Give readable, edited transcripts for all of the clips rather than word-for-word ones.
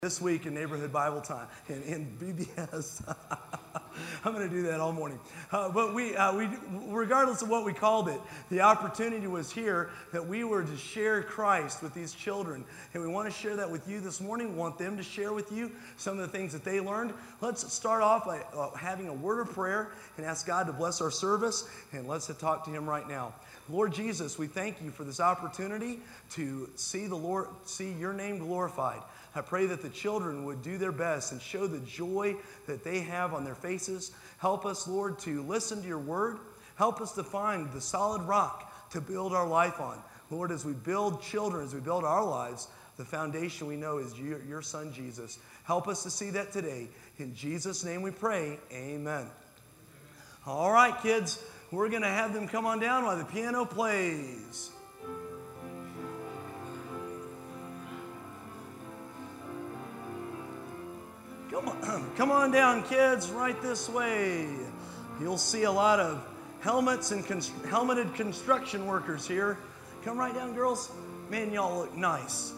This week in Neighborhood Bible Time, in BBS. I'm going to do that all morning. But we, regardless of what we called it, the opportunity was here that we were to share Christ with these children. And we want to share that with you this morning. We want them to share with you some of the things that they learned. Let's start off by having a word of prayer and ask God to bless our service. And let's talk to Him right now. Lord Jesus, we thank you for this opportunity to see your name glorified. I pray that the children would do their best and show the joy that they have on their faces. Help us, Lord, to listen to your word. Help us to find the solid rock to build our life on. Lord, as we build children, as we build our lives, the foundation we know is your Son, Jesus. Help us to see that today. In Jesus' name we pray, amen. All right, kids, we're going to have them come on down while the piano plays. Come on down, kids, right this way. You'll see a lot of helmets and helmeted construction workers here. Come right down, girls. Man, y'all look nice.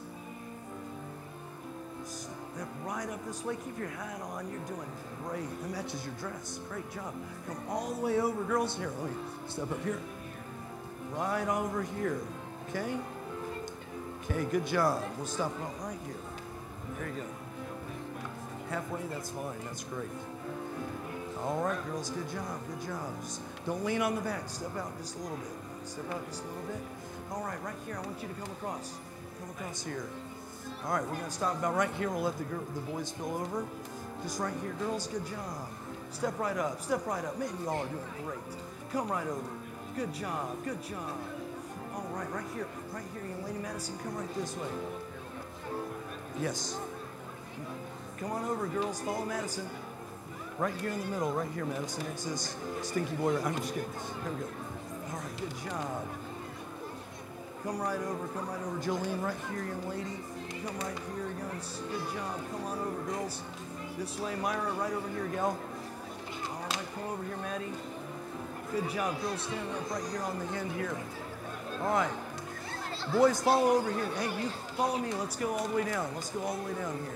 Step right up this way. Keep your hat on. You're doing great. It matches your dress. Great job. Come all the way over, girls. Here, let me step up here. Right over here. Okay? Okay, good job. We'll stop right here. There you go. Halfway, that's fine. That's great. All right, girls, good job, good job. Just don't lean on the back. Step out just a little bit. Step out just a little bit. All right, right here, I want you to come across. Come across here. All right, we're going to stop about right here. We'll let the boys spill over. Just right here, girls, good job. Step right up, step right up. Man, you all are doing great. Come right over. Good job, good job. All right, right here, young lady Madison, come right this way. Yes. Come on over, girls. Follow Madison. Right here in the middle. Right here, Madison. Next to this stinky boy. I'm just kidding. There we go. All right, good job. Come right over. Come right over. Jolene, right here, young lady. Come right here, young. Good job. Come on over, girls. This way. Myra, right over here, gal. All right, come over here, Maddie. Good job. Girls, stand up right here on the end here. All right. Boys, follow over here. Hey, you follow me. Let's go all the way down. Let's go all the way down here.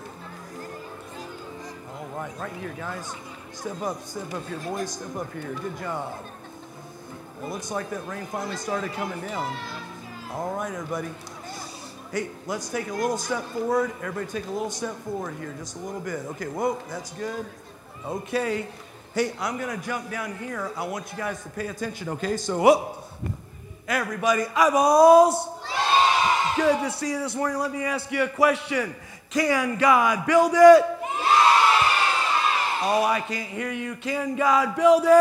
All right here, guys. Step up here, boys. Step up here. Good job. It looks like that rain finally started coming down. All right, everybody. Hey, let's take a little step forward. Everybody take a little step forward here, just a little bit. Okay, whoa, that's good. Okay. Hey, I'm going to jump down here. I want you guys to pay attention, okay? So, whoop. Everybody, eyeballs. Good to see you this morning. Let me ask you a question. Can God build it? Oh, I can't hear you. Can God build it?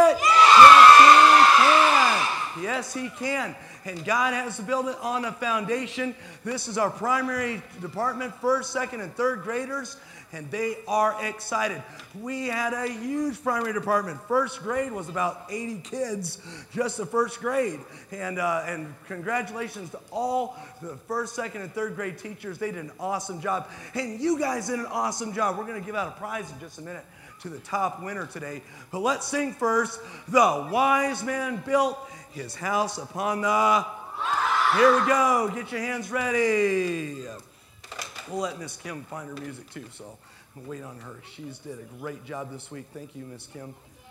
Yeah! Yes, He can. And God has to build it on a foundation. This is our primary department, first, second, and third graders, and they are excited. We had a huge primary department. First grade was about 80 kids, just the first grade. And congratulations to all the first, second, and third grade teachers. They did an awesome job. And you guys did an awesome job. We're going to give out a prize in just a minute to the top winner today. But let's sing first. The wise man built his house upon the... Here we go. Get your hands ready. We'll let Miss Kim find her music too, so I'm wait on her. She's did a great job this week. Thank you, Miss Kim.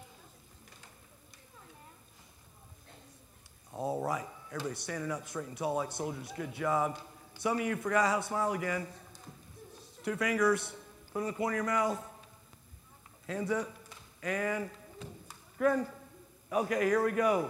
All right. Everybody standing up straight and tall like soldiers. Good job. Some of you forgot how to smile again. 2 fingers. Put them in the corner of your mouth. Hands up, and grin. Okay, here we go.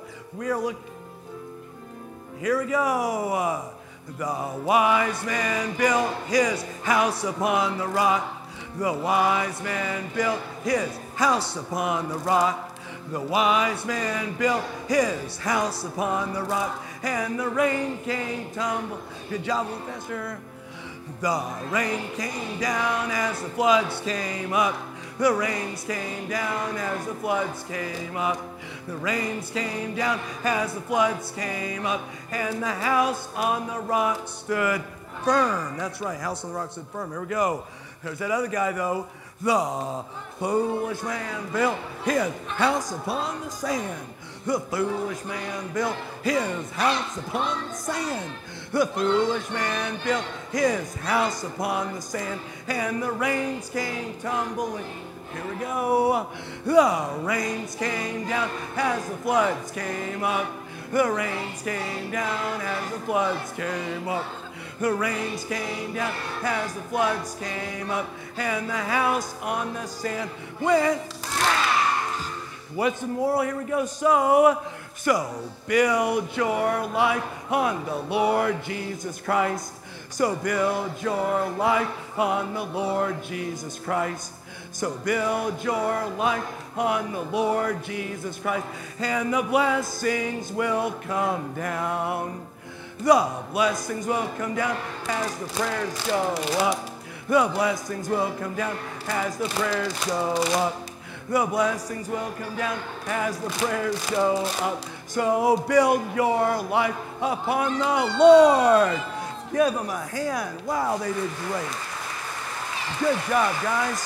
Here we go. The wise man built his house upon the rock. The wise man built his house upon the rock. The wise man built his house upon the rock. And the rain came tumble. Good job, a little faster. The rain came down as the floods came up. The rains came down as the floods came up. The rains came down as the floods came up. And the house on the rock stood firm. That's right, house on the rock stood firm. Here we go. There's that other guy, though. The foolish man built his house upon the sand. The foolish man built his house upon the sand. The foolish man built his house upon the sand, and the rains came tumbling. Here we go. The rains came down as the floods came up. The rains came down as the floods came up. The rains came down as the floods came up, and the house on the sand went smash. What's the moral? Here we go. So build your life on the Lord Jesus Christ. So build your life on the Lord Jesus Christ. So build your life on the Lord Jesus Christ, and the blessings will come down. The blessings will come down as the prayers go up. The blessings will come down as the prayers go up. The blessings will come down as the prayers go up. So build your life upon the Lord. Give them a hand. Wow, they did great. Good job, guys.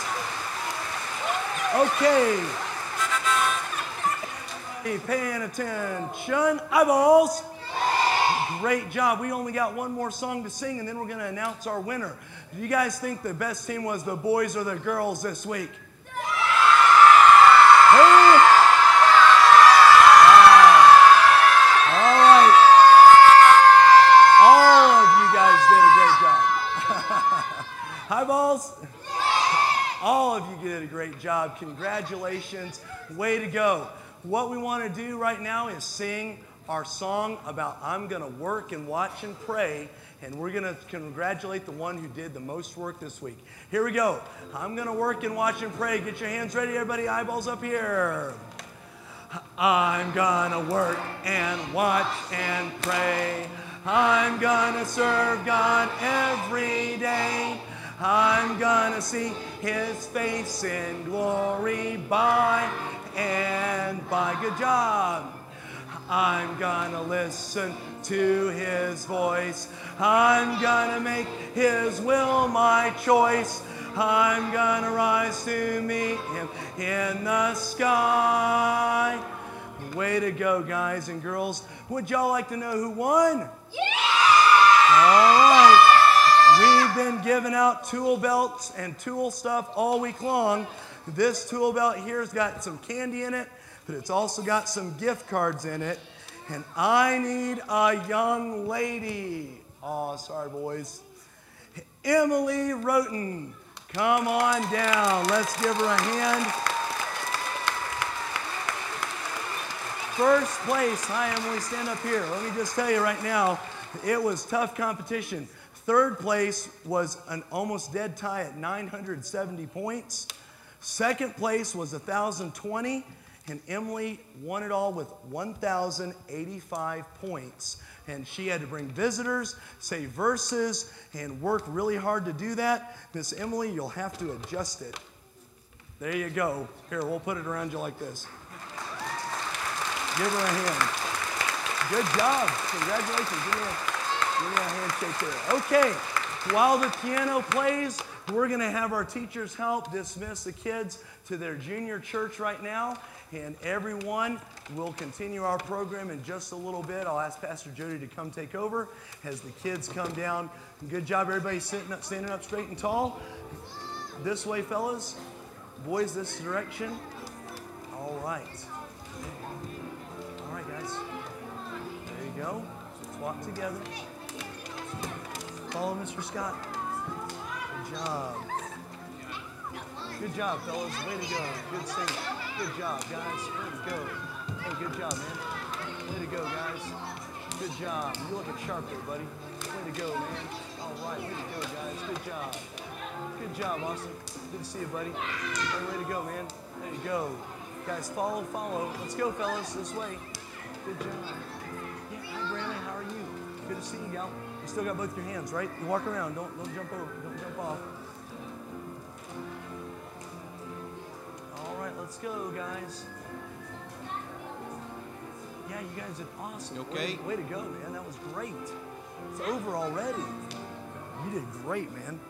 Okay. Paying attention. Eyeballs. Great job. We only got one more song to sing, and then we're going to announce our winner. Do you guys think the best team was the boys or the girls this week? Who? Wow. All right. All of you guys did a great job. Hi, balls. All of you did a great job. Congratulations. Way to go. What we want to do right now is sing our song about I'm going to work and watch and pray, and we're going to congratulate the one who did the most work this week. Here we go. I'm going to work and watch and pray. Get your hands ready, everybody. Eyeballs up here. I'm going to work and watch and pray. I'm going to serve God every day. I'm going to see His face in glory by and by. Good job. I'm gonna listen to His voice. I'm gonna make His will my choice. I'm gonna rise to meet Him in the sky. Way to go, guys and girls. Would y'all like to know who won? Yeah! All right. We've been giving out tool belts and tool stuff all week long. This tool belt here has got some candy in it, but it's also got some gift cards in it. And I need a young lady. Oh, sorry, boys. Emily Roten, come on down. Let's give her a hand. First place. Hi, Emily, stand up here. Let me just tell you right now, it was tough competition. Third place was an almost dead tie at 970 points. Second place was 1,020, and Emily won it all with 1,085 points. And she had to bring visitors, say verses, and work really hard to do that. Miss Emily, you'll have to adjust it. There you go. Here, we'll put it around you like this. Give her a hand. Good job. Congratulations. Give me a handshake there. Okay, while the piano plays, we're going to have our teachers help dismiss the kids to their junior church right now. And everyone will continue our program in just a little bit. I'll ask Pastor Jody to come take over as the kids come down. Good job, everybody standing up straight and tall. This way, fellas. Boys, this direction. All right. All right, guys. There you go. Let's walk together. Follow Mr. Scott. Good job. Good job, fellas. Way to go. Good singing. Good job, guys. Way to go. Hey, good job, man. Way to go, guys. Good job. You're looking sharp there, buddy. Way to go, man. All right. Way to go, guys. Good job. Good job, Austin. Good to see you, buddy. Hey, way to go, man. There you go. Guys, follow. Let's go, fellas. This way. Good job. Yeah, hi, Brandon. How are you? Good to see you, gal. You still got both your hands, right? You walk around. Don't jump over. Don't jump off. All right, let's go, guys. Yeah, you guys did awesome. You okay? Way to go, man. That was great. It's over already. You did great, man.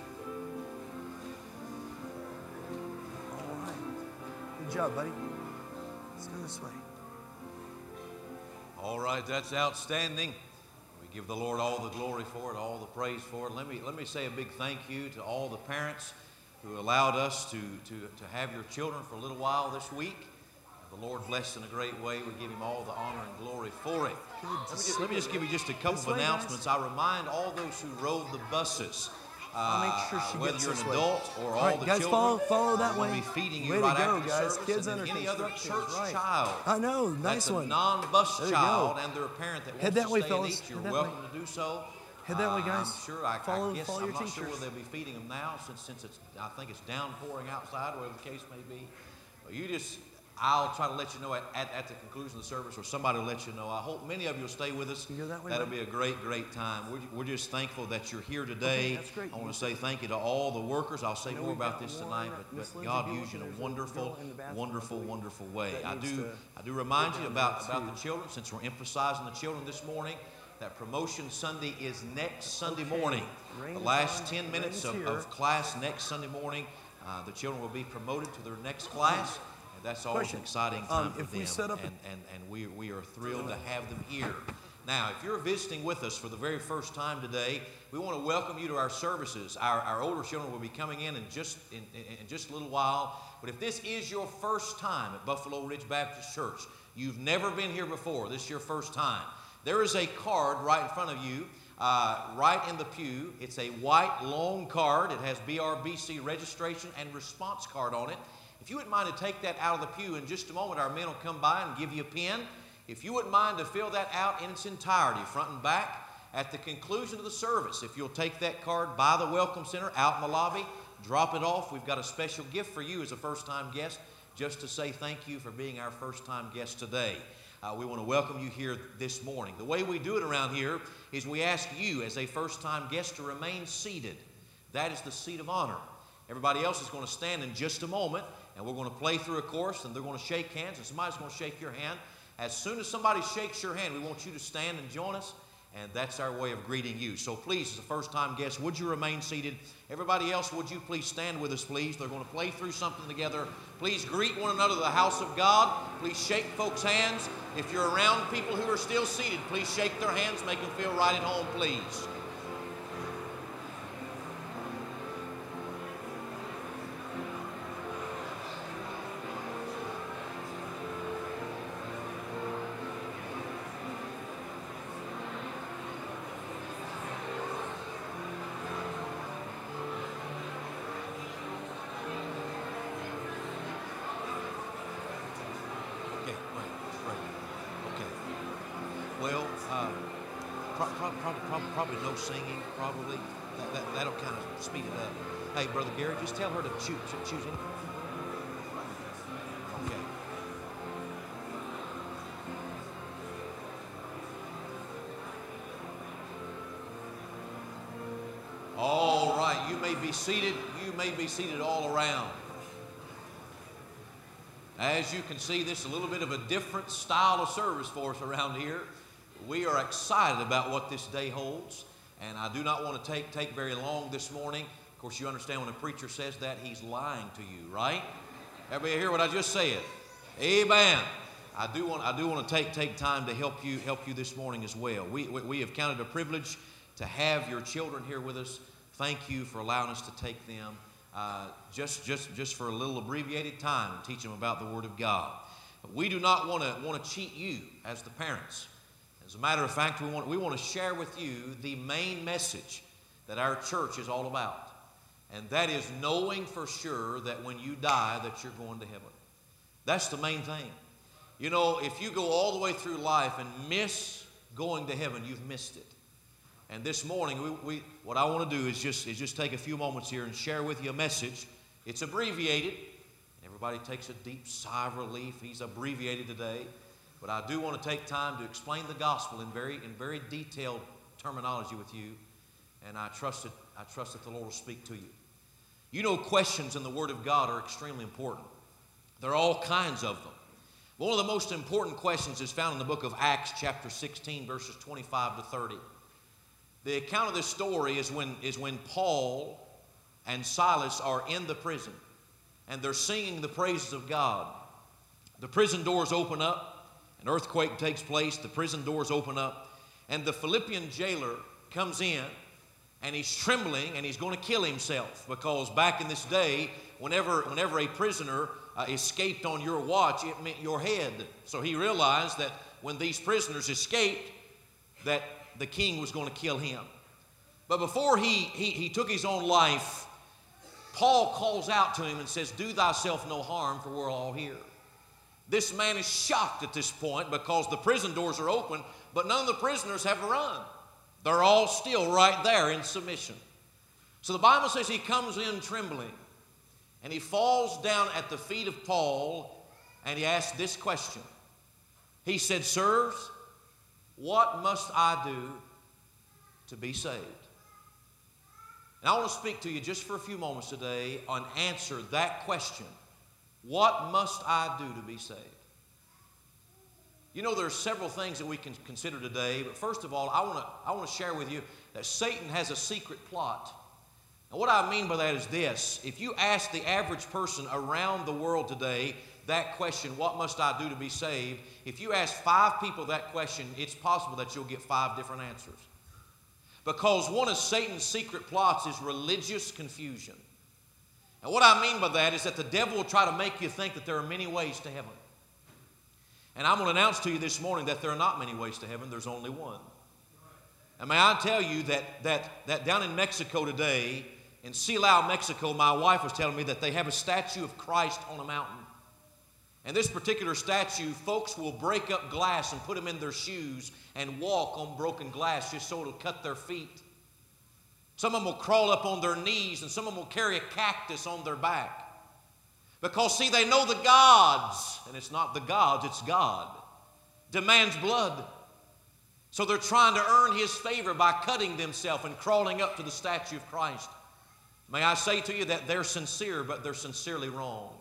All right. Good job, buddy. Let's go this way. All right, that's outstanding. We Give the Lord all the glory for it, all the praise for it. Let me say a big thank you to all the parents who allowed us to have your children for a little while this week. The Lord blessed in a great way. We give Him all the honor and glory for it. Let me just give you just a couple of announcements. I remind all those who rode the buses, whether you're an adult or all the guys, children, follow that way. we'll be feeding you Way right to go, after the guys. service. Kids And under then any other construction, church right. child, I know, nice that's one. a non-bus There you child go. and their parent that Head wants that to way, stay fellas. and eat, you're Head that welcome way. to do so. Head that way, guys. I'm sure. I guess follow I'm your not sure teachers. whether they'll be feeding them now, since it's. I think it's downpouring outside, whatever the case may be. But I'll try to let you know at the conclusion of the service, or somebody will let you know. I hope many of you will stay with us. You go that way, That'll buddy? be a great time. We're just thankful that you're here today. Okay, that's great. I want to say thank you to all the workers. I'll say I know more we've about got this one, tonight, Miss but Lindsay God Gillis, used you in and a there's a girl wonderful, in the bathroom, wonderful, I believe, wonderful way. that I needs do to remind you down about there, the too. children, since we're emphasizing the children this morning. That promotion Sunday is next Sunday morning. Rain The is last on, 10 minutes rain's here. of class next Sunday morning, the children will be promoted to their next class. And that's always Question. an exciting time for If them. we set up and we are thrilled to have them here. Now, if you're visiting with us for the very first time today, we want to welcome you to our services. Our older children will be coming in just a little while. But if this is your first time at Buffalo Ridge Baptist Church, you've never been here before, this is your first time, there is a card right in front of you, right in the pew. It's a white, long card. It has BRBC registration and response card on it. If you wouldn't mind to take that out of the pew in just a moment, our men will come by and give you a pen. If you wouldn't mind to fill that out in its entirety, front and back, at the conclusion of the service, if you'll take that card by the Welcome Center out in the lobby, drop it off. We've got a special gift for you as a first-time guest, just to say thank you for being our first-time guest today. We want to welcome you here this morning. The way we do it around here is we ask you as a first-time guest to remain seated. That is the seat of honor. Everybody else is going to stand in just a moment, and we're going to play through a chorus, and they're going to shake hands, and somebody's going to shake your hand. As soon as somebody shakes your hand, we want you to stand and join us, and that's our way of greeting you. So please, as a first-time guest, would you remain seated? Everybody else, would you please stand with us, please? They're going to play through something together. Please greet one another, the house of God. Please shake folks' hands. If you're around people who are still seated, please shake their hands, make them feel right at home, please. Well, probably no singing, probably. That'll kind of speed it up. Hey, Brother Gary, just tell her to choose anything. Okay. All right, you may be seated. You may be seated all around. As you can see, this is a little bit of a different style of service for us around here. We are excited about what this day holds, and I do not want to take very long this morning. Of course, you understand when a preacher says that, he's lying to you, right? Everybody hear what I just said? Amen. I do want to take time to help you this morning as well. We have counted a privilege to have your children here with us. Thank you for allowing us to take them just for a little abbreviated time and teach them about the Word of God. But we do not want to cheat you as the parents. As a matter of fact, we want to share with you the main message that our church is all about. And that is knowing for sure that when you die that you're going to heaven. That's the main thing. You know, if you go all the way through life and miss going to heaven, you've missed it. And this morning, what I want to do is just take a few moments here and share with you a message. It's abbreviated. Everybody takes a deep sigh of relief. He's abbreviated today. But I do want to take time to explain the gospel in very detailed terminology with you. And I trust that the Lord will speak to you. You know, questions in the Word of God are extremely important. There are all kinds of them. One of the most important questions is found in the book of Acts, chapter 16, verses 25 to 30. The account of this story is when Paul and Silas are in the prison, and they're singing the praises of God. The prison doors open up, an earthquake takes place, the prison doors open up, And the Philippian jailer comes in, and he's trembling, and he's going to kill himself, because back in this day, whenever a prisoner escaped on your watch, it meant your head. So he realized that when these prisoners escaped, that the king was going to kill him. But before he took his own life, Paul calls out to him and says, "Do thyself no harm, for we're all here." This man is shocked at this point, because the prison doors are open, but none of the prisoners have run. They're all still right there in submission. So the Bible says he comes in trembling, and he falls down at the feet of Paul, and he asks this question. He said, "Sirs, what must I do to be saved?" And I want to speak to you just for a few moments today and answer that question. What must I do to be saved? You know, there are several things that we can consider today, but first of all, I want to share with you that Satan has a secret plot. And what I mean by that is this. If you ask the average person around the world today that question, what must I do to be saved? If you ask 5 people that question, it's possible that you'll get 5 different answers. Because one of Satan's secret plots is religious confusion. And what I mean by that is that the devil will try to make you think that there are many ways to heaven. And I'm going to announce to you this morning that there are not many ways to heaven. There's only one. And may I tell you that down in Mexico today, in Silao, Mexico, my wife was telling me that they have a statue of Christ on a mountain. And this particular statue, folks will break up glass and put them in their shoes and walk on broken glass just so it'll cut their feet. Some of them will crawl up on their knees, and some of them will carry a cactus on their back. Because, see, they know the gods, and it's not the gods, it's God, demands blood. So they're trying to earn His favor by cutting themselves and crawling up to the statue of Christ. May I say to you that they're sincere, but they're sincerely wrong.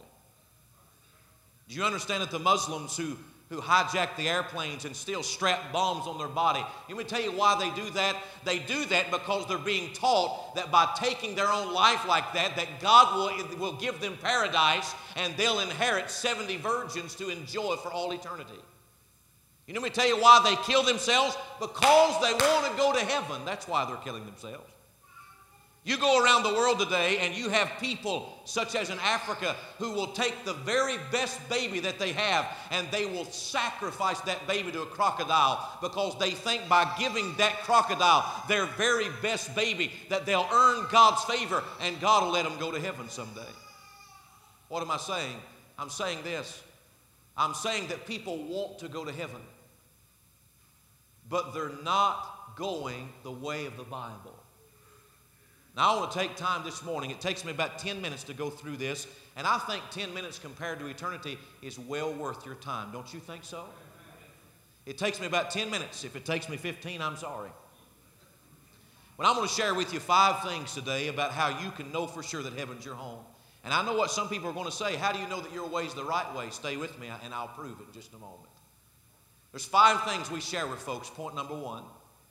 Do you understand that the Muslims who hijack the airplanes and still strap bombs on their body, let me tell you why they do that. They do that because they're being taught that by taking their own life like that God will give them paradise, and they'll inherit 70 virgins to enjoy for all eternity. You know, let me tell you why they kill themselves. Because they want to go to heaven. That's why they're killing themselves. You go around the world today and you have people such as in Africa who will take the very best baby that they have, and they will sacrifice that baby to a crocodile, because they think by giving that crocodile their very best baby that they'll earn God's favor and God will let them go to heaven someday. What am I saying? I'm saying this. I'm saying that people want to go to heaven, but they're not going the way of the Bible. Now, I want to take time this morning. It takes me about 10 minutes to go through this, and I think 10 minutes compared to eternity is well worth your time. Don't you think so? It takes me about 10 minutes. If it takes me 15, I'm sorry. But I'm going to share with you 5 things today about how you can know for sure that heaven's your home. And I know what some people are going to say. How do you know that your way is the right way? Stay with me, and I'll prove it in just a moment. There's 5 things we share with folks. Point number 1,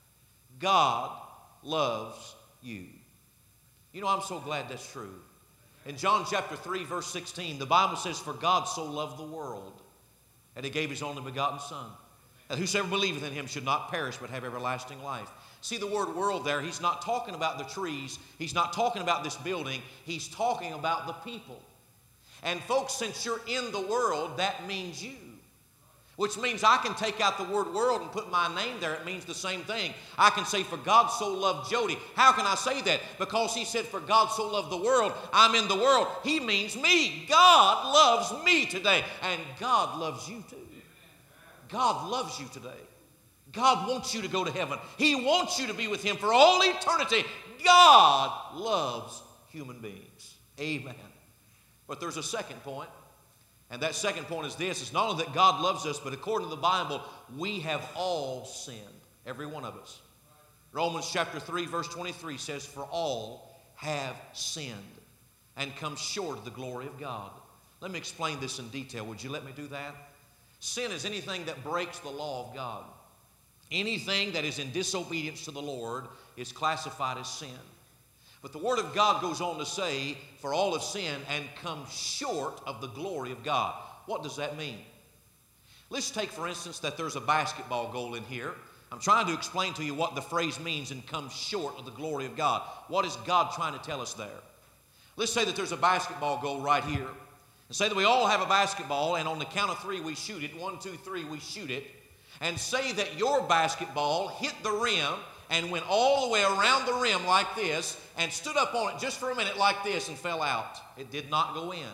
God loves you. You know, I'm so glad that's true. In John chapter 3, verse 16, the Bible says, "For God so loved the world, that He gave His only begotten Son, that whosoever believeth in Him should not perish, but have everlasting life." See the word world there, He's not talking about the trees. He's not talking about this building. He's talking about the people. And folks, since you're in the world, that means you. Which means I can take out the word world and put my name there. It means the same thing. I can say, "For God so loved Jody." How can I say that? Because he said, "For God so loved the world." I'm in the world. He means me. God loves me today. And God loves you too. God loves you today. God wants you to go to heaven. He wants you to be with Him for all eternity. God loves human beings. Amen. But there's a second point. And that second point is this. It's not only that God loves us, but according to the Bible, we have all sinned. Every one of us. Romans chapter 3, verse 23 says, "For all have sinned and come short of the glory of God." Let me explain this in detail. Would you let me do that? Sin is anything that breaks the law of God. Anything that is in disobedience to the Lord is classified as sin. But the Word of God goes on to say, "For all have sinned and come short of the glory of God." What does that mean? Let's take, for instance, that there's a basketball goal in here. I'm trying to explain to you what the phrase means and comes short of the glory of God. What is God trying to tell us there? Let's say that there's a basketball goal right here. And say that we all have a basketball, and on the count of three we shoot it. 1, 2, 3, we shoot it. And say that your basketball hit the rim and went all the way around the rim like this and stood up on it just for a minute like this and fell out. It did not go in.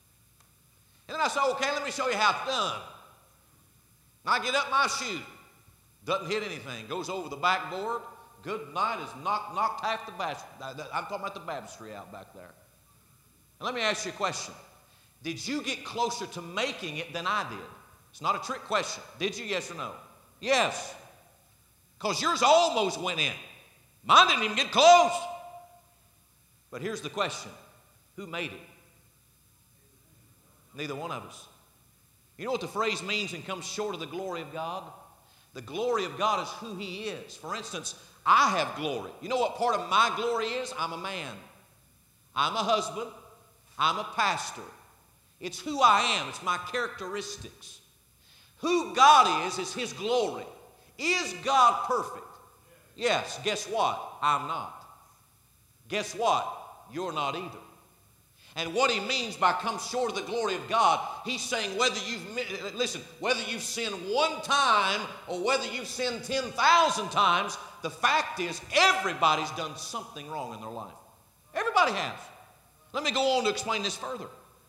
And then I said, okay, let me show you how it's done. And I get up my shoot. Doesn't hit anything. Goes over the backboard. Good night. Has knocked half the I'm talking about the baptistry out back there. And let me ask you a question. Did you get closer to making it than I did? It's not a trick question. Did you, yes or no? Yes. Because yours almost went in. Mine didn't even get close. But here's the question. Who made it? Neither one of us. You know what the phrase means and comes short of the glory of God? The glory of God is who He is. For instance, I have glory. You know what part of my glory is? I'm a man. I'm a husband. I'm a pastor. It's who I am. It's my characteristics. Who God is His glory. Is God perfect? Yes. Guess what? I'm not. Guess what? You're not either. And what He means by come short of the glory of God, He's saying whether you've sinned one time or whether you've sinned 10,000 times, the fact is everybody's done something wrong in their life. Everybody has. Let me go on to explain this further.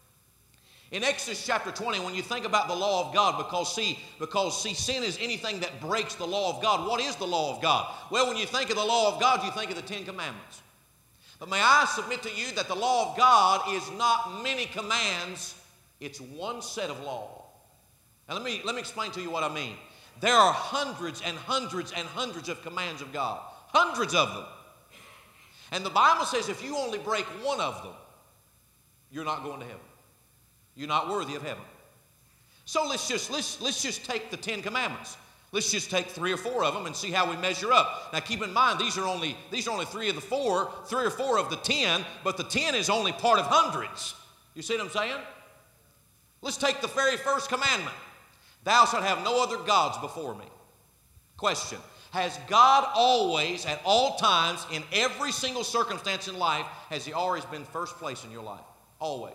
In Exodus chapter 20, when you think about the law of God, because sin is anything that breaks the law of God. What is the law of God? Well, when you think of the law of God, you think of the 10 Commandments. But may I submit to you that the law of God is not many commands, it's one set of law. Now let me explain to you what I mean. There are hundreds and hundreds and hundreds of commands of God. Hundreds of them. And the Bible says if you only break one of them, you're not going to heaven. You're not worthy of heaven. So let's just take the 10 Commandments. Let's just take 3 or 4 of them and see how we measure up. Now keep in mind, these are only 3 of the 4, 3 or 4 of the 10, but the 10 is only part of hundreds. You see what I'm saying? Let's take the very first commandment. Thou shalt have no other gods before me. Question. Has God always, at all times, in every single circumstance in life, has He always been first place in your life? Always.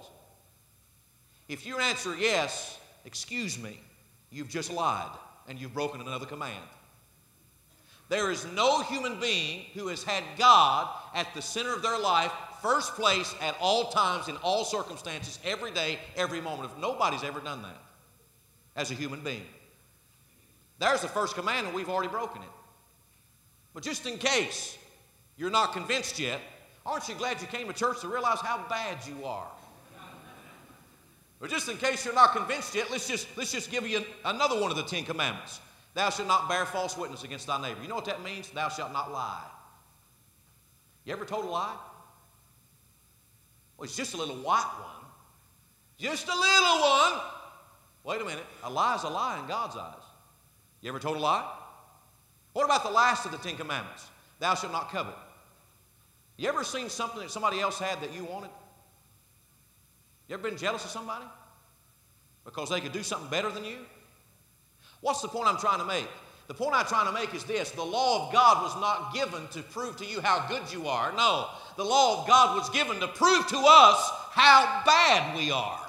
If your answer yes, excuse me, you've just lied. And you've broken another command. There is no human being who has had God at the center of their life, first place at all times, in all circumstances, every day, every moment. If nobody's ever done that as a human being. There's the first command and we've already broken it. But just in case you're not convinced yet, aren't you glad you came to church to realize how bad you are? But just in case you're not convinced yet, let's just give you another one of the 10 Commandments. Thou shalt not bear false witness against thy neighbor. You know what that means? Thou shalt not lie. You ever told a lie? Well, it's just a little white one. Just a little one. Wait a minute. A lie is a lie in God's eyes. You ever told a lie? What about the last of the 10 Commandments? Thou shalt not covet. You ever seen something that somebody else had that you wanted? You ever been jealous of somebody? Because they could do something better than you? What's the point I'm trying to make? The point I'm trying to make is this. The law of God was not given to prove to you how good you are. No, the law of God was given to prove to us how bad we are.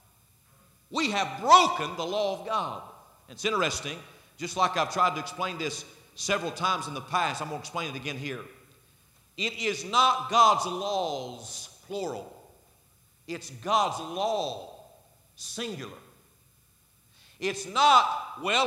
We have broken the law of God. It's interesting, just like I've tried to explain this several times in the past, I'm going to explain it again here. It is not God's laws, plural. It's God's law, singular. It's not, well,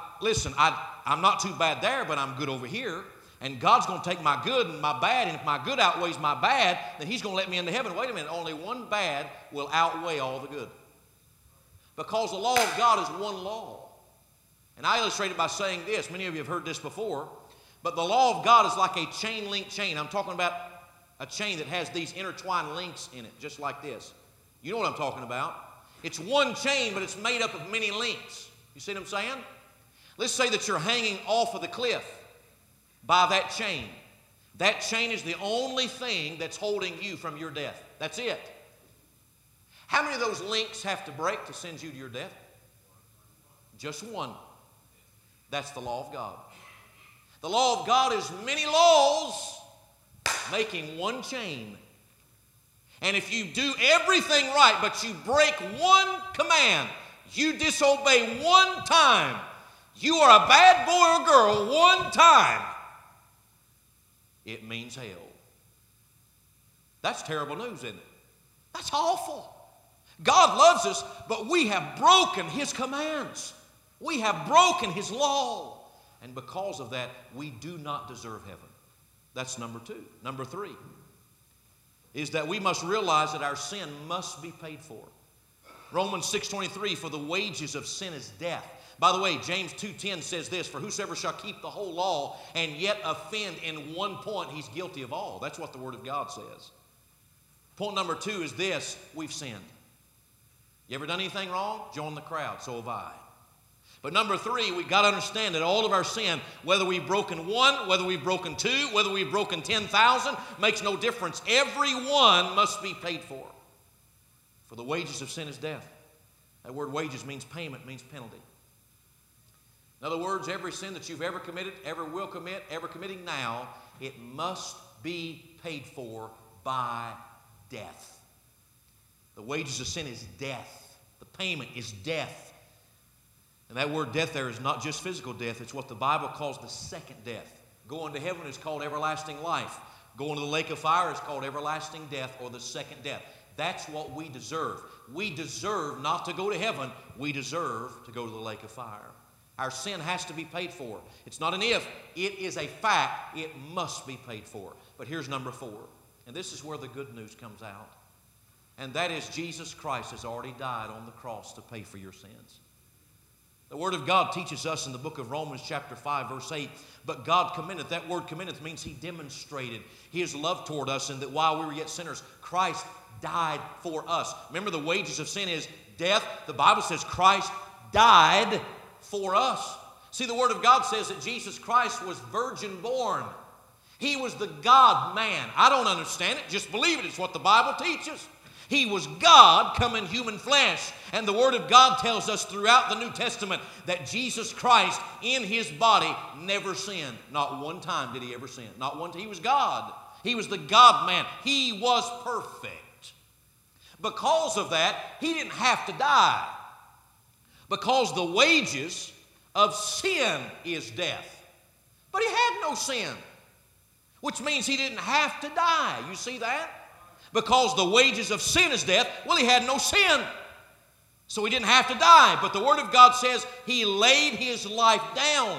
I'm not too bad there, but I'm good over here. And God's going to take my good and my bad, and if my good outweighs my bad, then He's going to let me into heaven. Wait a minute, only one bad will outweigh all the good. Because the law of God is one law. And I illustrate it by saying this. Many of you have heard this before. But the law of God is like a chain link chain. I'm talking about a chain that has these intertwined links in it, just like this. You know what I'm talking about. It's one chain, but it's made up of many links. You see what I'm saying? Let's say that you're hanging off of the cliff by that chain. That chain is the only thing that's holding you from your death. That's it. How many of those links have to break to send you to your death? Just one. That's the law of God. The law of God is many laws making one chain. And if you do everything right, but you break one command, you disobey one time, you are a bad boy or girl one time, it means hell. That's terrible news, isn't it? That's awful. God loves us, but we have broken His commands. We have broken His law. And because of that, we do not deserve heaven. That's number two. Number three is that we must realize that our sin must be paid for. Romans 6:23, for the wages of sin is death. By the way, James 2:10 says this, for whosoever shall keep the whole law and yet offend in one point, he's guilty of all. That's what the Word of God says. Point number two is this, we've sinned. You ever done anything wrong? Join the crowd, so have I. But number three, we've got to understand that all of our sin, whether we've broken one, whether we've broken two, whether we've broken 10,000, makes no difference. Every one must be paid for. For the wages of sin is death. That word wages means payment, means penalty. In other words, every sin that you've ever committed, ever will commit, ever committing now, it must be paid for by death. The wages of sin is death. The payment is death. And that word death there is not just physical death. It's what the Bible calls the second death. Going to heaven is called everlasting life. Going to the lake of fire is called everlasting death or the second death. That's what we deserve. We deserve not to go to heaven. We deserve to go to the lake of fire. Our sin has to be paid for. It's not an if. It is a fact. It must be paid for. But here's number four. And this is where the good news comes out. And that is Jesus Christ has already died on the cross to pay for your sins. The Word of God teaches us in the book of Romans chapter 5 verse 8, but God commendeth. That word commendeth means He demonstrated His love toward us, and that while we were yet sinners, Christ died for us. Remember, the wages of sin is death. The Bible says Christ died for us. See, the Word of God says that Jesus Christ was virgin born. He was the God-man. I don't understand it. Just believe it. It's what the Bible teaches. He was God come in human flesh. And the Word of God tells us throughout the New Testament that Jesus Christ in His body never sinned. Not one time did He ever sin. Not one time. He was God. He was the God-man. He was perfect. Because of that, He didn't have to die. Because the wages of sin is death. But He had no sin, which means He didn't have to die. You see that? Because the wages of sin is death, well, He had no sin. So He didn't have to die. But the Word of God says He laid His life down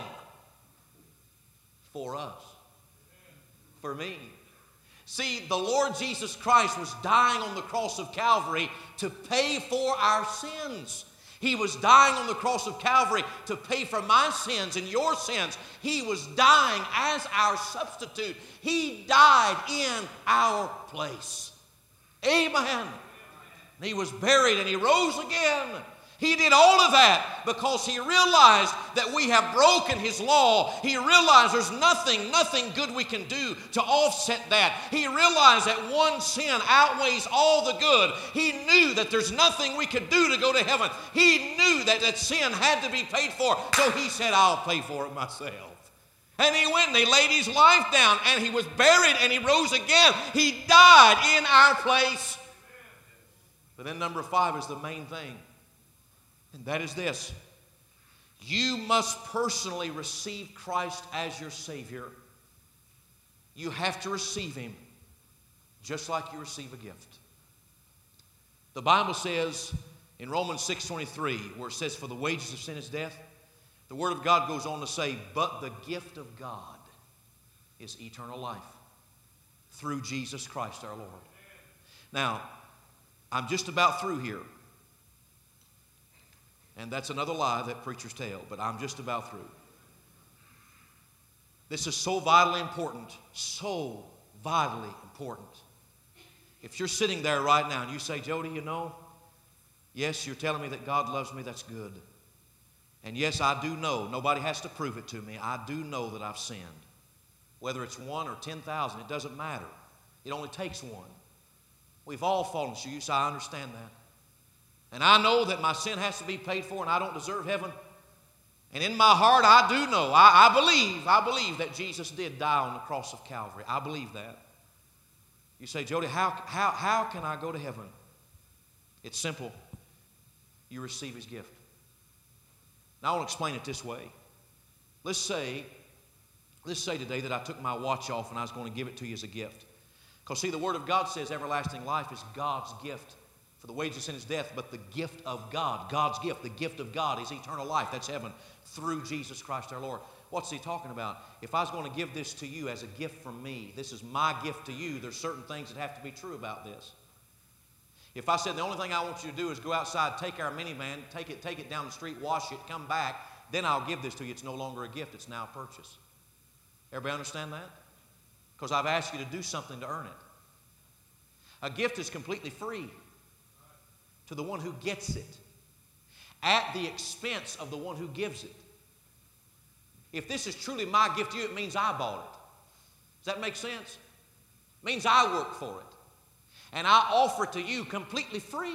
for us, for me. See, the Lord Jesus Christ was dying on the cross of Calvary to pay for our sins. He was dying on the cross of Calvary to pay for my sins and your sins. He was dying as our substitute. He died in our place. Amen. He was buried and He rose again. He did all of that because He realized that we have broken His law. He realized there's nothing good we can do to offset that. He realized that one sin outweighs all the good. He knew that there's nothing we could do to go to heaven. He knew that sin had to be paid for. So He said, I'll pay for it myself. And He went and He laid His life down and He was buried and He rose again. He died in our place. But then number 5 is the main thing. And that is this. You must personally receive Christ as your Savior. You have to receive Him just like you receive a gift. The Bible says in Romans 6:23, where it says, for the wages of sin is death, the Word of God goes on to say, but the gift of God is eternal life through Jesus Christ our Lord. Now, I'm just about through here. And that's another lie that preachers tell, but I'm just about through. This is so vitally important, so vitally important. If you're sitting there right now and you say, Jody, you know, yes, you're telling me that God loves me, that's good. And yes, I do know, nobody has to prove it to me, I do know that I've sinned. Whether it's 1 or 10,000, it doesn't matter. It only takes one. We've all fallen short. You say, I understand that. And I know that my sin has to be paid for and I don't deserve heaven. And in my heart, I do know, I believe that Jesus did die on the cross of Calvary. I believe that. You say, Jody, how can I go to heaven? It's simple. You receive His gift. Now, I want to explain it this way. Let's say today that I took my watch off and I was going to give it to you as a gift. Because, see, the Word of God says everlasting life is God's gift. For the wages of sin is death, but the gift of God, God's gift, the gift of God is eternal life. That's heaven through Jesus Christ our Lord. What's He talking about? If I was going to give this to you as a gift from me, this is my gift to you, there's certain things that have to be true about this. If I said the only thing I want you to do is go outside, take our minivan, take it down the street, wash it, come back, then I'll give this to you. It's no longer a gift, it's now a purchase. Everybody understand that? Because I've asked you to do something to earn it. A gift is completely free to the one who gets it, at the expense of the one who gives it. If this is truly my gift to you, it means I bought it. Does that make sense? It means I work for it. And I offer it to you completely free.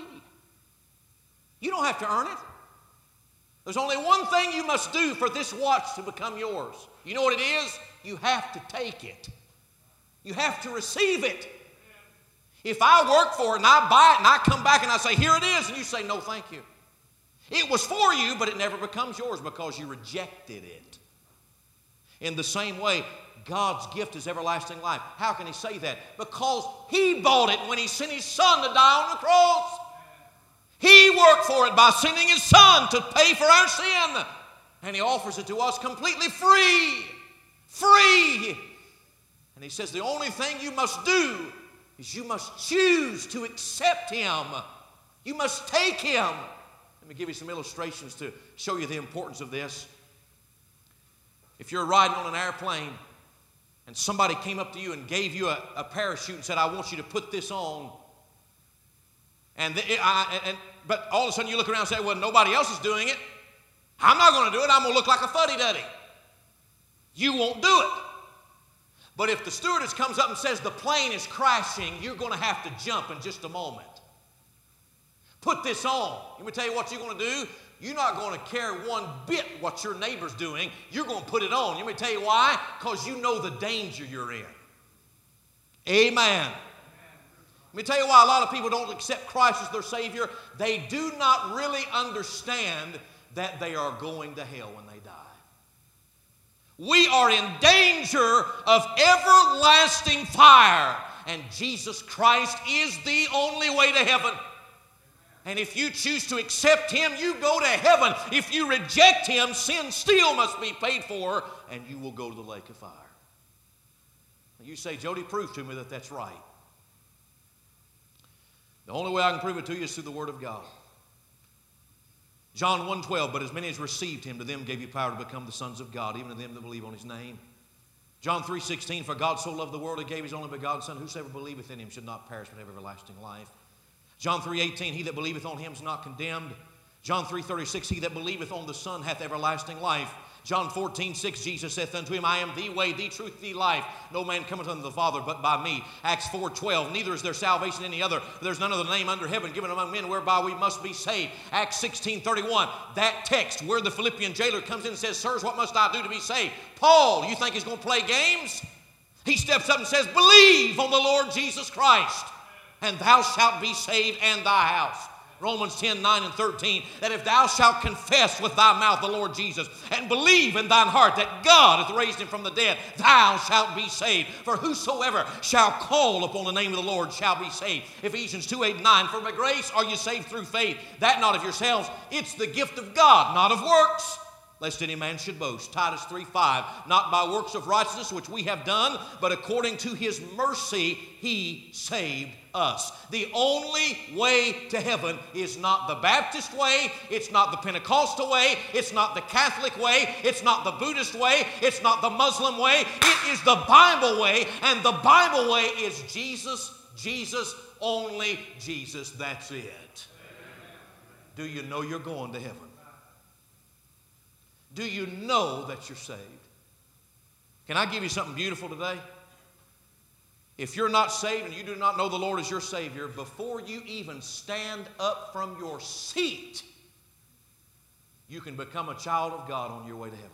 You don't have to earn it. There's only one thing you must do for this watch to become yours. You know what it is? You have to take it. You have to receive it. If I work for it and I buy it and I come back and I say, here it is, and you say, no, thank you. It was for you, but it never becomes yours because you rejected it. In the same way, God's gift is everlasting life. How can He say that? Because He bought it when He sent His Son to die on the cross. He worked for it by sending His Son to pay for our sin. And He offers it to us completely free. Free. And He says the only thing you must do is you must choose to accept Him. You must take Him. Let me give you some illustrations to show you the importance of this. If you're riding on an airplane and somebody came up to you and gave you a parachute and said, I want you to put this on. But all of a sudden you look around and say, well, nobody else is doing it. I'm not going to do it. I'm going to look like a fuddy-duddy. You won't do it. But if the stewardess comes up and says the plane is crashing, you're going to have to jump in just a moment. Put this on. Let me tell you what you're going to do. You're not going to care one bit what your neighbor's doing. You're going to put it on. Let me tell you why. Because you know the danger you're in. Amen. Let me tell you why a lot of people don't accept Christ as their Savior. They do not really understand that they are going to hell when they die. We are in danger of everlasting fire, and Jesus Christ is the only way to heaven. And if you choose to accept Him, you go to heaven. If you reject Him, sin still must be paid for, and you will go to the lake of fire. You say, Jody, prove to me that that's right. The only way I can prove it to you is through the Word of God. John 1:12, but as many as received Him, to them gave He power to become the sons of God, even to them that believe on His name. John 3:16, for God so loved the world, He gave His only begotten Son, whosoever believeth in Him should not perish but have everlasting life. John 3:18, he that believeth on Him is not condemned. John 3:36, he that believeth on the Son hath everlasting life. John 14:6, Jesus saith unto him, I am the way, the truth, the life. No man cometh unto the Father but by me. Acts 4:12, neither is there salvation in any other. There's none other name under heaven given among men whereby we must be saved. Acts 16:31, that text where the Philippian jailer comes in and says, sirs, what must I do to be saved? Paul, you think he's going to play games? He steps up and says, believe on the Lord Jesus Christ, and thou shalt be saved and thy house. Romans 10:9 and 13, that if thou shalt confess with thy mouth the Lord Jesus and believe in thine heart that God hath raised Him from the dead, thou shalt be saved. For whosoever shall call upon the name of the Lord shall be saved. Ephesians 2:8-9, for by grace are you saved through faith, that not of yourselves, it's the gift of God, not of works, lest any man should boast. Titus 3:5, not by works of righteousness which we have done, but according to His mercy He saved us. The only way to heaven is not the Baptist way, it's not the Pentecostal way, it's not the Catholic way, it's not the Buddhist way, it's not the Muslim way, it is the Bible way, and the Bible way is Jesus, Jesus, only Jesus. That's it. Do you know you're going to heaven? Do you know that you're saved? Can I give you something beautiful today? If you're not saved and you do not know the Lord as your Savior, before you even stand up from your seat, you can become a child of God on your way to heaven.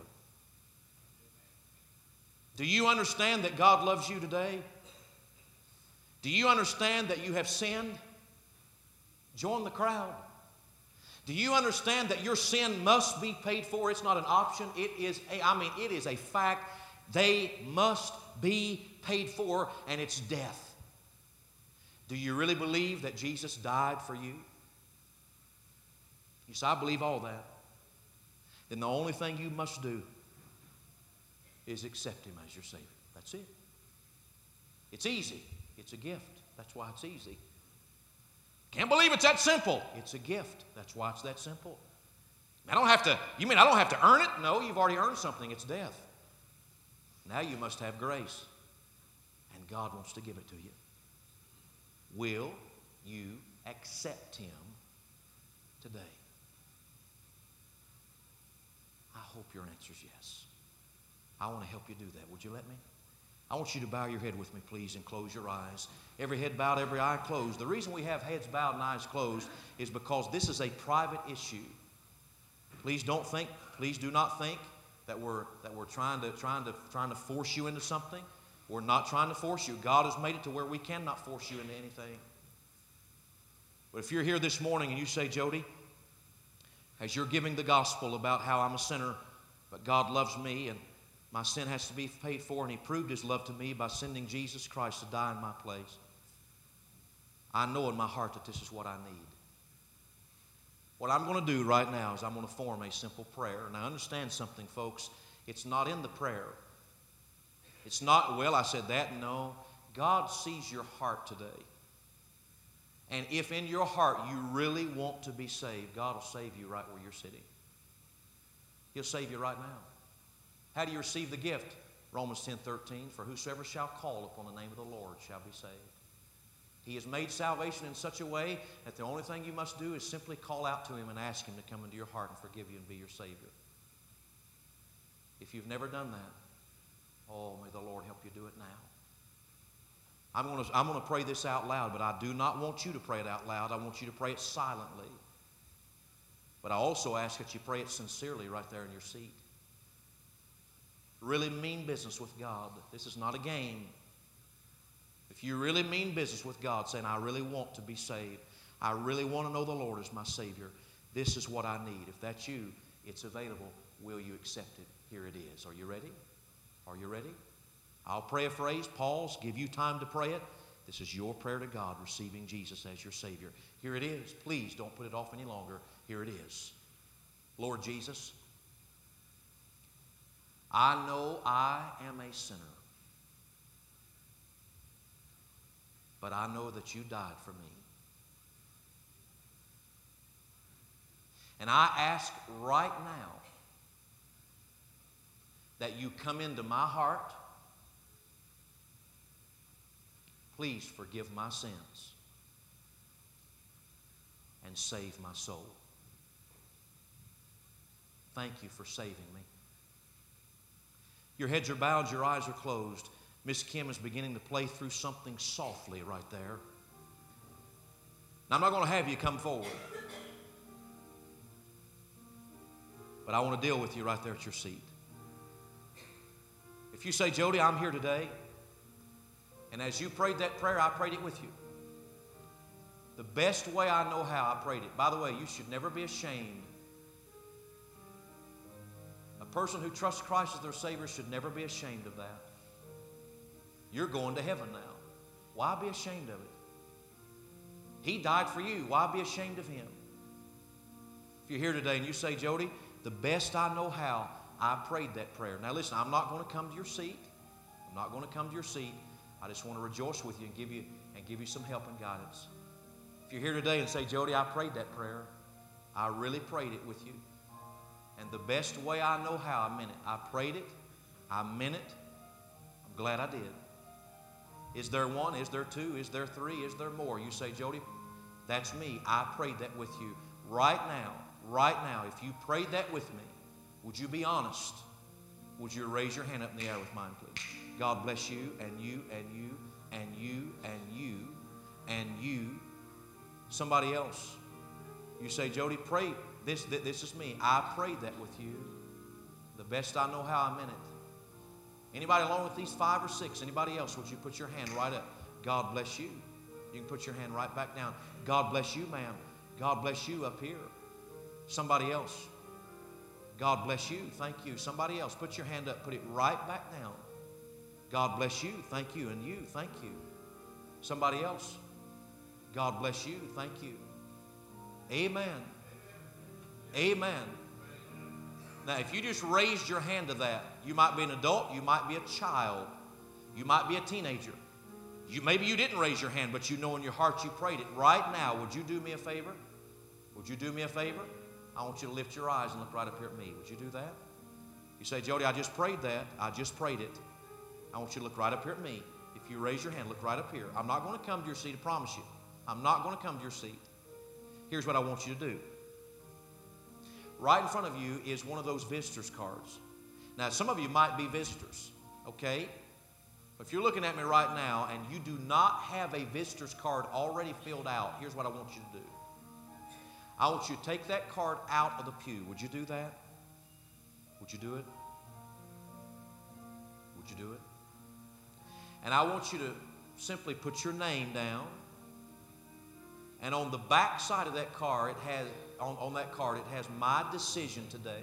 Do you understand that God loves you today? Do you understand that you have sinned? Join the crowd. Do you understand that your sin must be paid for? It's not an option. It is a fact. They must be paid for, and it's death. Do you really believe that Jesus died for you? You say, I believe all that. Then the only thing you must do is accept Him as your Savior. That's it. It's easy. It's a gift. That's why it's easy. Can't believe it's that simple. It's a gift. That's why it's that simple. You mean I don't have to earn it? No, you've already earned something. It's death. Now you must have grace. And God wants to give it to you. Will you accept Him today? I hope your answer is yes. I want to help you do that. Would you let me? I want you to bow your head with me, please, and close your eyes. Every head bowed, every eye closed. The reason we have heads bowed and eyes closed is because this is a private issue. Please do not think that we're trying to force you into something. We're not trying to force you. God has made it to where we cannot force you into anything. But if you're here this morning and you say, Jody, as you're giving the gospel about how I'm a sinner, but God loves me and my sin has to be paid for, and He proved His love to me by sending Jesus Christ to die in my place. I know in my heart that this is what I need. What I'm going to do right now is I'm going to form a simple prayer. Now understand something, folks. It's not in the prayer. It's not, well, I said that. No. God sees your heart today. And if in your heart you really want to be saved, God will save you right where you're sitting. He'll save you right now. How do you receive the gift? Romans 10:13, for whosoever shall call upon the name of the Lord shall be saved. He has made salvation in such a way that the only thing you must do is simply call out to Him and ask Him to come into your heart and forgive you and be your Savior. If you've never done that, oh, may the Lord help you do it now. I'm going to pray this out loud, but I do not want you to pray it out loud. I want you to pray it silently. But I also ask that you pray it sincerely right there in your seat. Really mean business with God. This is not a game. If you really mean business with God, saying, I really want to be saved, I really want to know the Lord as my Savior, this is what I need. If that's you, it's available. Will you accept it? Here it is. Are you ready? Are you ready? I'll pray a phrase, pause, give you time to pray it. This is your prayer to God, receiving Jesus as your Savior. Here it is. Please don't put it off any longer. Here it is. Lord Jesus, I know I am a sinner, but I know that you died for me. And I ask right now that you come into my heart. Please forgive my sins and save my soul. Thank you for saving me. Your heads are bowed, your eyes are closed. Miss Kim is beginning to play through something softly right there. Now, I'm not going to have you come forward, but I want to deal with you right there at your seat. If you say, Jody, I'm here today, and as you prayed that prayer, I prayed it with you. The best way I know how, I prayed it. By the way, you should never be ashamed. A person who trusts Christ as their Savior should never be ashamed of that. You're going to heaven now. Why be ashamed of it? He died for you. Why be ashamed of Him? If you're here today and you say, Jody, the best I know how, I prayed that prayer. Now listen, I'm not going to come to your seat. I'm not going to come to your seat. I just want to rejoice with you and give you some help and guidance. If you're here today and say, Jody, I prayed that prayer. I really prayed it with you. And the best way I know how, I meant it. I prayed it. I meant it. I'm glad I did. Is there one? Is there two? Is there three? Is there more? You say, Jody, that's me. I prayed that with you. Right now, if you prayed that with me, would you be honest? Would you raise your hand up in the air with mine, please? God bless you, and you, and you, and you, and you, and you. Somebody else. You say, Jody, pray. This is me. I prayed that with you. The best I know how, I meant it. Anybody along with these 5 or 6? Anybody else? Would you put your hand right up? God bless you. You can put your hand right back down. God bless you, ma'am. God bless you up here. Somebody else. God bless you. Thank you. Somebody else. Put your hand up. Put it right back down. God bless you. Thank you. And you. Thank you. Somebody else. God bless you. Thank you. Amen. Amen. Now, if you just raised your hand to that, you might be an adult, you might be a child, you might be a teenager. Maybe you didn't raise your hand, but you know in your heart you prayed it. Right now, would you do me a favor? Would you do me a favor? I want you to lift your eyes and look right up here at me. Would you do that? You say, Jody, I just prayed that. I just prayed it. I want you to look right up here at me. If you raise your hand, look right up here. I'm not going to come to your seat, I promise you. I'm not going to come to your seat. Here's what I want you to do. Right in front of you is one of those visitors cards. Now, some of you might be visitors, okay? If you're looking at me right now and you do not have a visitor's card already filled out, here's what I want you to do. I want you to take that card out of the pew. Would you do that? Would you do it? Would you do it? And I want you to simply put your name down. And on the back side of that card, it has on that card, it has my decision today.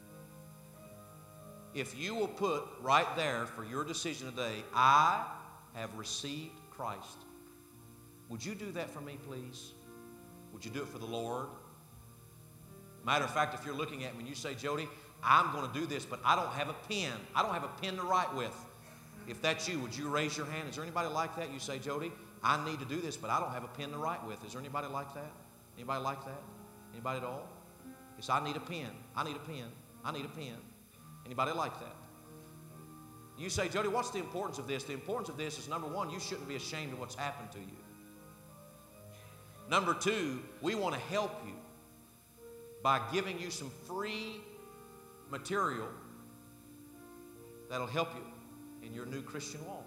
If you will put right there for your decision today, I have received Christ. Would you do that for me, please? Would you do it for the Lord? Matter of fact, if you're looking at me and you say, Jody, I'm going to do this, but I don't have a pen. I don't have a pen to write with. If that's you, would you raise your hand? Is there anybody like that? You say, Jody, I need to do this, but I don't have a pen to write with. Is there anybody like that? Anybody like that? Anybody at all? Yes, I need a pen. I need a pen. I need a pen. Anybody like that? You say, Jody, what's the importance of this? The importance of this is, number one, you shouldn't be ashamed of what's happened to you. Number two, we want to help you by giving you some free material that'll help you in your new Christian walk.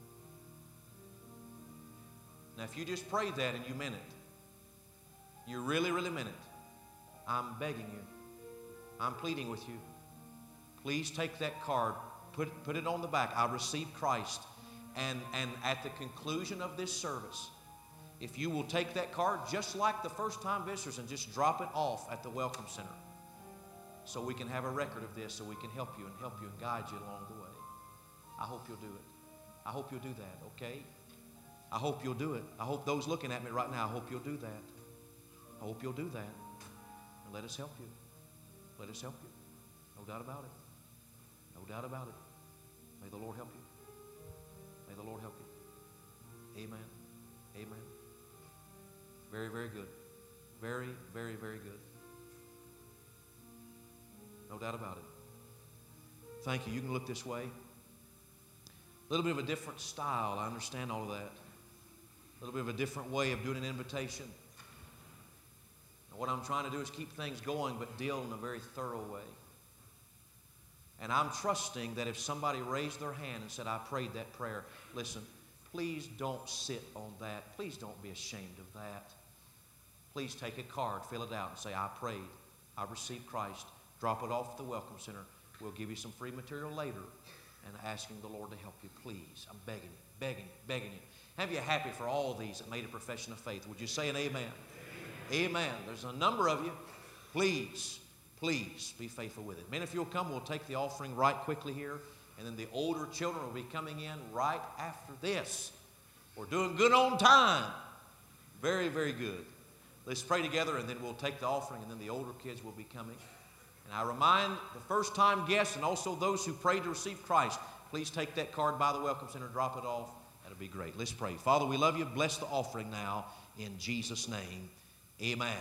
Now, if you just prayed that and you meant it, you really, really meant it, I'm begging you, I'm pleading with you, please take that card, put it on the back. I received Christ. And at the conclusion of this service, if you will take that card, just like the first-time visitors, and just drop it off at the Welcome Center so we can have a record of this, so we can help you and guide you along the way. I hope you'll do it. I hope you'll do that, okay? I hope you'll do it. I hope those looking at me right now, I hope you'll do that. I hope you'll do that. And let us help you. Let us help you. No doubt about it. No doubt about it. May the Lord help you. May the Lord help you. Amen. Amen. Very, very good. Very, very, very good. No doubt about it. Thank you. You can look this way. A little bit of a different style. I understand all of that. A little bit of a different way of doing an invitation. And what I'm trying to do is keep things going, but deal in a very thorough way. And I'm trusting that if somebody raised their hand and said, I prayed that prayer, listen, please don't sit on that. Please don't be ashamed of that. Please take a card, fill it out, and say, I prayed. I received Christ. Drop it off at the Welcome Center. We'll give you some free material later, and asking the Lord to help you. Please, I'm begging you, begging you, begging you. Have you happy for all these that made a profession of faith? Would you say an amen? Amen. Amen. There's a number of you. Please, please be faithful with it. Men, if you'll come, we'll take the offering right quickly here, and then the older children will be coming in right after this. We're doing good on time. Very, very good. Let's pray together, and then we'll take the offering, and then the older kids will be coming. And I remind the first-time guests and also those who prayed to receive Christ, please take that card by the Welcome Center, drop it off. That'll be great. Let's pray. Father, we love you. Bless the offering now in Jesus' name. Amen.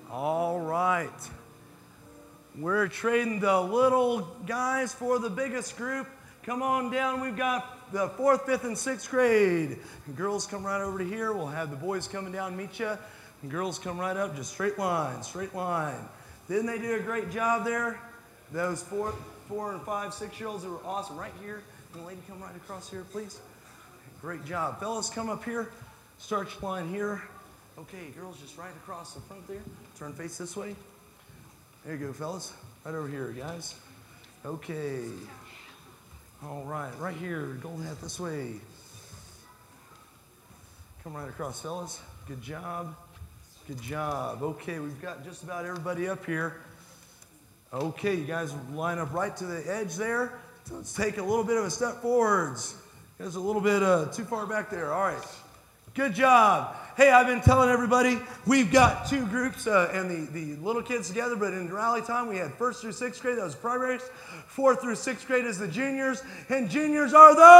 All right. We're trading the little guys for the biggest group. Come on down. We've got the 4th, 5th, and 6th grade. And girls, come right over to here. We'll have the boys coming down and meet you. And girls, come right up. Just straight line, straight line. Didn't they do a great job there? Those 4 and 5, 6-year-olds who were awesome. Right here. And the lady, come right across here, please. Great job. Fellas, come up here. Start your line here. Okay, girls, just right across the front there. Turn face this way. There you go, fellas. Right over here, guys. Okay. All right, right here. Golden hat this way. Come right across, fellas. Good job. Good job. Okay, we've got just about everybody up here. Okay, you guys line up right to the edge there. So let's take a little bit of a step forwards. You guys are a little bit too far back there. All right. Good job. Hey, I've been telling everybody we've got 2 groups and the little kids together, but in rally time we had 1st through 6th grade, that was primaries. 4th through 6th grade is the juniors, and juniors are the...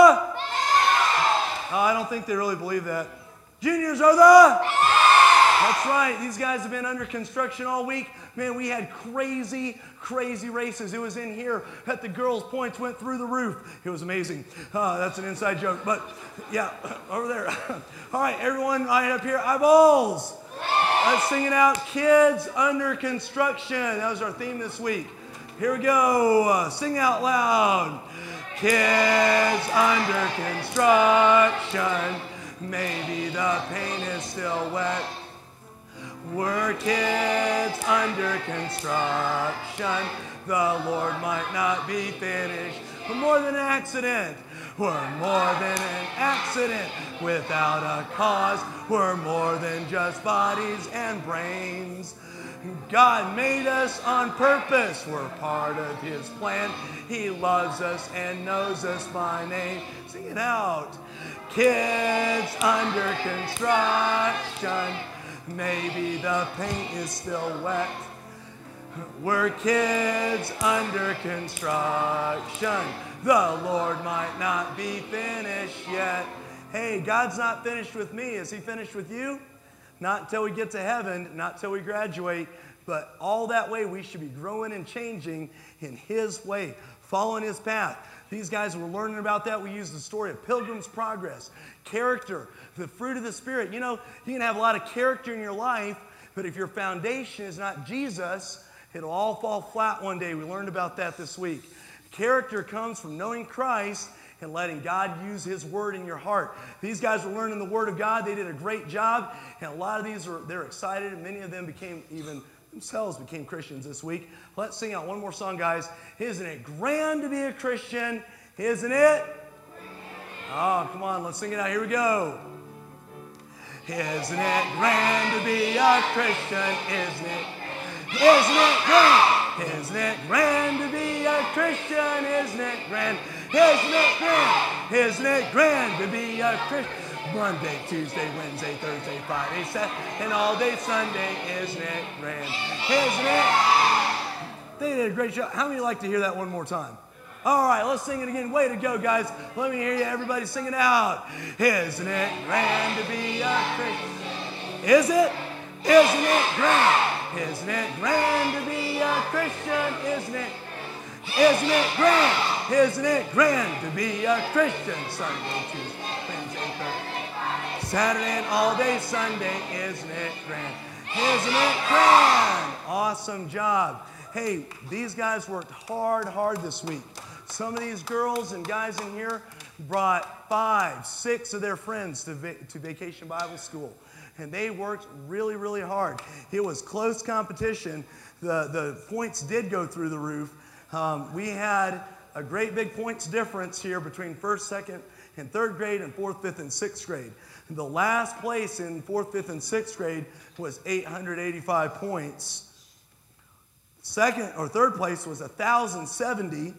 I don't think they really believe that. Juniors are the... That's right. These guys have been under construction all week. Man, we had crazy, crazy races. It was in here that the girls' points went through the roof. It was amazing. That's an inside joke. But, yeah, over there. All right, everyone right up here. Eyeballs. Let's sing it out. Kids under construction. That was our theme this week. Here we go. Sing out loud. Kids under construction. Maybe the paint is still wet. We're kids under construction. The Lord might not be finished. We're more than an accident. We're more than an accident without a cause. We're more than just bodies and brains. God made us on purpose. We're part of His plan. He loves us and knows us by name. Sing it out. Kids under construction. Maybe the paint is still wet. We're kids under construction. The Lord might not be finished yet. Hey, God's not finished with me. Is He finished with you? Not until we get to heaven, not until we graduate, but all that way we should be growing and changing in His way, following His path. These guys were learning about that. We used the story of Pilgrim's Progress, character, the fruit of the Spirit. You know, you can have a lot of character in your life, but if your foundation is not Jesus, it'll all fall flat one day. We learned about that this week. Character comes from knowing Christ and letting God use His Word in your heart. These guys were learning the Word of God. They did a great job, and a lot of these they're excited, and many of them themselves became Christians this week. Let's sing out one more song, guys. Isn't it grand to be a Christian? Isn't it? Oh, come on, let's sing it out. Here we go. Isn't it grand to be a Christian? Isn't it? Isn't it grand? Isn't it grand to be a Christian? Isn't it grand? Isn't it grand? Isn't it grand to be a Christian? Monday, Tuesday, Wednesday, Thursday, Friday, Saturday, and all day Sunday. Isn't it grand? Isn't it? They did a great job. How many like to hear that one more time? All right, let's sing it again. Way to go, guys. Let me hear you. Everybody sing it out. Isn't it grand to be a Christian? Is it? Isn't it grand? Isn't it grand to be a Christian? Isn't it? Isn't it grand? Isn't it grand to be a Christian? Sunday, Tuesday, Wednesday, Thursday, Saturday, and all day Sunday. Isn't it grand? Isn't it grand? Awesome job. Hey, these guys worked hard this week. Some of these girls and guys in here brought 5, 6 of their friends to Vacation Bible School. And they worked really, really hard. It was close competition. The points did go through the roof. We had a great big points difference here between 1st, 2nd, and 3rd grade and 4th, 5th, and 6th grade. And the last place in 4th, 5th, and 6th grade was 885 points. Second or third place was 1,070.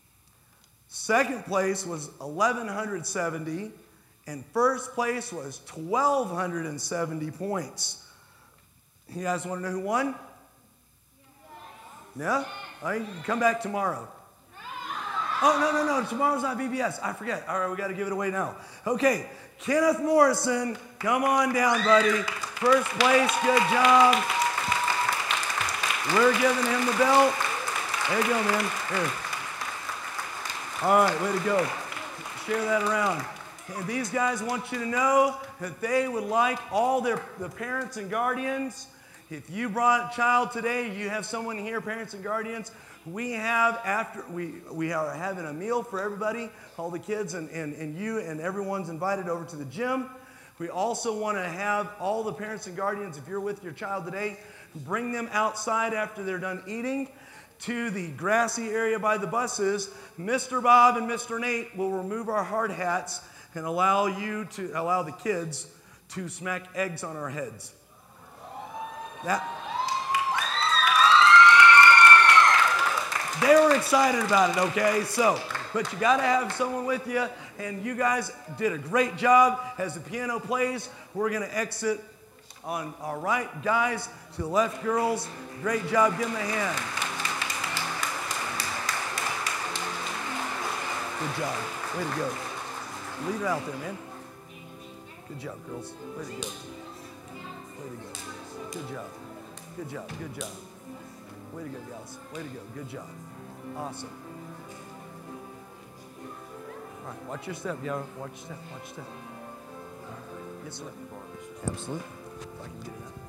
Second place was 1,170. And first place was 1,270 points. You guys want to know who won? Yeah? All right, you can come back tomorrow. Oh, no. Tomorrow's not VBS. I forget. All right, we got to give it away now. Okay, Kenneth Morrison, come on down, buddy. First place, good job. We're giving him the belt. There you go, man. Here. All right, way to go. Share that around. And these guys want you to know that they would like all the parents and guardians. If you brought a child today, you have someone here, parents and guardians. We are having a meal for everybody, all the kids and you, and everyone's invited over to the gym. We also want to have all the parents and guardians, if you're with your child today, bring them outside after they're done eating to the grassy area by the buses. Mr. Bob and Mr. Nate will remove our hard hats and allow the kids to smack eggs on our heads. They were excited about it, okay? But you got to have someone with you, and you guys did a great job. As the piano plays, we're going to exit on our right, guys, to the left, girls. Great job. Give them a hand. Good job. Way to go. Leave it out there, man. Good job, girls. Way to go. Way to go. Good job. Good job. Good job. Way to go, gals. Way to go. Good job. Awesome. All right, watch your step, yo. Watch your step. Watch your step. All right. Yes, sir. Absolutely. If I can get it out.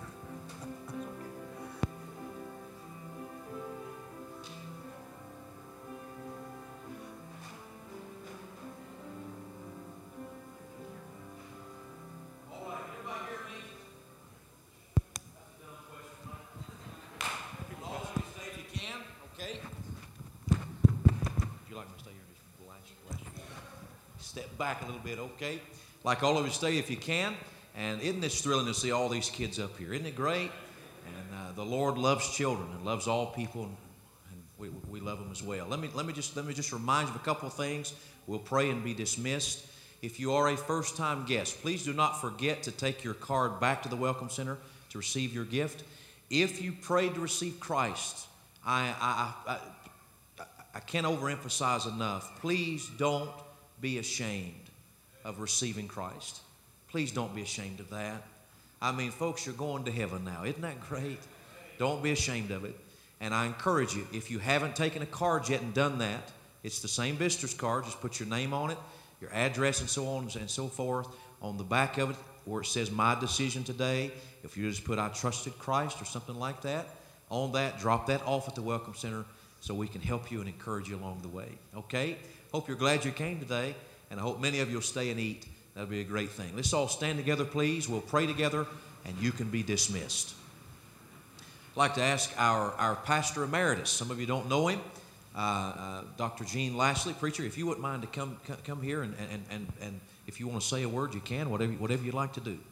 Step back a little bit, okay? Like all of you, stay if you can. And isn't this thrilling to see all these kids up here? Isn't it great? And the Lord loves children and loves all people, and we love them as well. Let me just remind you of a couple of things. We'll pray and be dismissed. If you are a first-time guest, please do not forget to take your card back to the Welcome Center to receive your gift. If you prayed to receive Christ, I can't overemphasize enough. Please don't be ashamed of receiving Christ. Please don't be ashamed of that. I mean, folks, you're going to heaven now. Isn't that great? Don't be ashamed of it. And I encourage you, if you haven't taken a card yet and done that, it's the same visitor's card. Just put your name on it, your address, and so on and so forth. On the back of it, where it says, "My decision today," if you just put, "I trusted Christ," or something like that, on that, drop that off at the Welcome Center so we can help you and encourage you along the way. Okay? Hope you're glad you came today, and I hope many of you will stay and eat. That'll be a great thing. Let's all stand together, please. We'll pray together, and you can be dismissed. I'd like to ask our pastor emeritus. Some of you don't know him, Dr. Gene Lashley, preacher. If you wouldn't mind to come here, and if you want to say a word, you can. Whatever you'd like to do.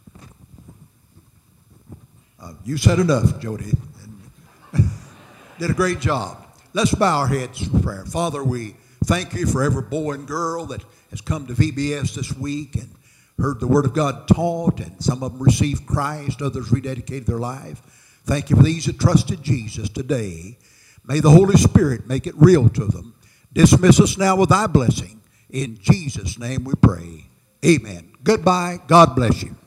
You said enough, Jody. Did a great job. Let's bow our heads for prayer. Father, we thank you for every boy and girl that has come to VBS this week and heard the Word of God taught, and some of them received Christ, others rededicated their life. Thank you for these that trusted Jesus today. May the Holy Spirit make it real to them. Dismiss us now with thy blessing. In Jesus' name we pray. Amen. Goodbye. God bless you.